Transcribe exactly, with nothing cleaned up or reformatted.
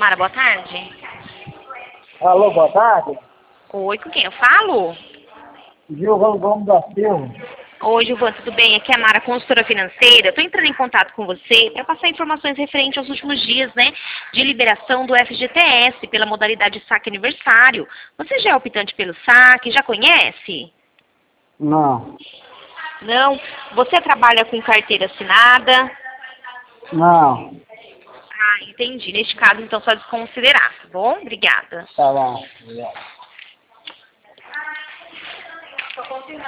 Mara, boa tarde. Alô, boa tarde. Oi, com quem eu falo? Gilvan Gomes da Silva. Oi, Gilvan, tudo bem? Aqui é a Mara, consultora financeira. Estou entrando em contato com você para passar informações referentes aos últimos dias, né, de liberação do F G T S pela modalidade saque aniversário. Você já é optante pelo saque? Já conhece? Não. Não? Você trabalha com carteira assinada? Não. Ah, entendi. Neste caso, então, só desconsiderar, tá bom? Obrigada. Tá bom. Obrigado.